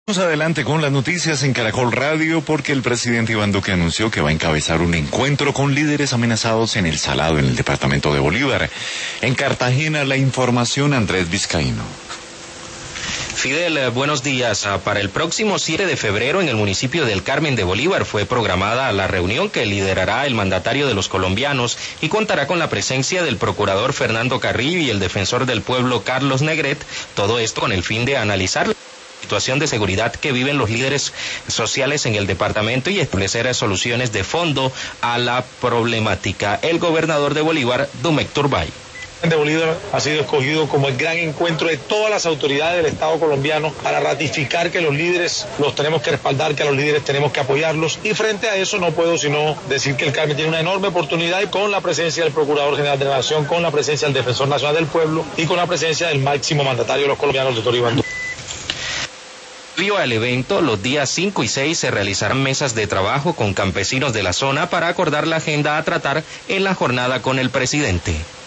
Vamos adelante con las noticias en Caracol Radio porque el presidente Iván Duque anunció que va a encabezar un encuentro con líderes amenazados en El Salado, en el departamento de Bolívar. En Cartagena, la información, Andrés Vizcaíno. Fidel, buenos días. Para el próximo 7 de febrero en el municipio del Carmen de Bolívar fue programada la reunión que liderará el mandatario de los colombianos y contará con la presencia del procurador Fernando Carrillo y el defensor del pueblo Carlos Negret, todo esto con el fin de analizar la situación de seguridad que viven los líderes sociales en el departamento y establecer soluciones de fondo a la problemática. El gobernador de Bolívar, Dumek Turbay. De Bolívar ha sido escogido como el gran encuentro de todas las autoridades del Estado colombiano para ratificar que los líderes los tenemos que respaldar, que a los líderes tenemos que apoyarlos, y frente a eso no puedo sino decir que el Carmen tiene una enorme oportunidad, y con la presencia del Procurador General de la Nación, con la presencia del Defensor Nacional del Pueblo y con la presencia del máximo mandatario de los colombianos, el doctor Iván Duque. Previo al evento, los días 5 y 6 se realizarán mesas de trabajo con campesinos de la zona para acordar la agenda a tratar en la jornada con el presidente.